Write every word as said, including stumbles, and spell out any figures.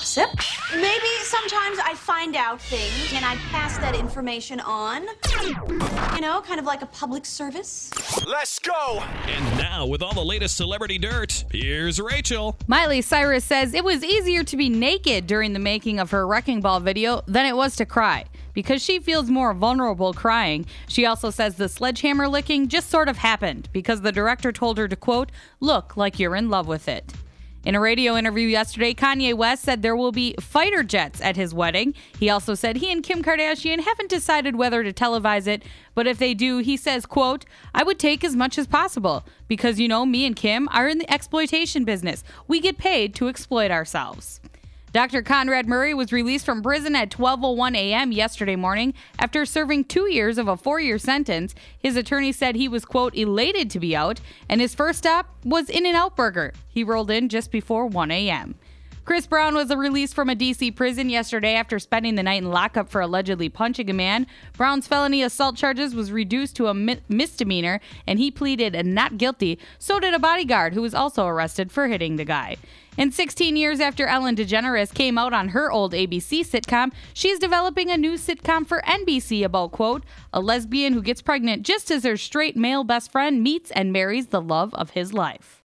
gossip. Maybe sometimes I find out things and I pass that information on. You know, kind of like a public service. Let's go! And now, with all the latest celebrity dirt, here's Rachel. Miley Cyrus says it was easier to be naked during the making of her Wrecking Ball video than it was to cry, because she feels more vulnerable crying. She also says the sledgehammer licking just sort of happened because the director told her to, quote, look like you're in love with it. In a radio interview yesterday, Kanye West said there will be fighter jets at his wedding. He also said he and Kim Kardashian haven't decided whether to televise it, but if they do, he says, quote, I would take as much as possible because, you know, me and Kim are in the exploitation business. We get paid to exploit ourselves. Doctor Conrad Murray was released from prison at twelve oh one a.m. yesterday morning after serving two years of a four-year sentence. His attorney said he was, quote, elated to be out, and his first stop was In-N-Out Burger. He rolled in just before one a.m. Chris Brown was released from a D C prison yesterday after spending the night in lockup for allegedly punching a man. Brown's felony assault charges was reduced to a mi- misdemeanor, and he pleaded not guilty. So did a bodyguard who was also arrested for hitting the guy. And sixteen years after Ellen DeGeneres came out on her old A B C sitcom, she's developing a new sitcom for N B C about, quote, a lesbian who gets pregnant just as her straight male best friend meets and marries the love of his life.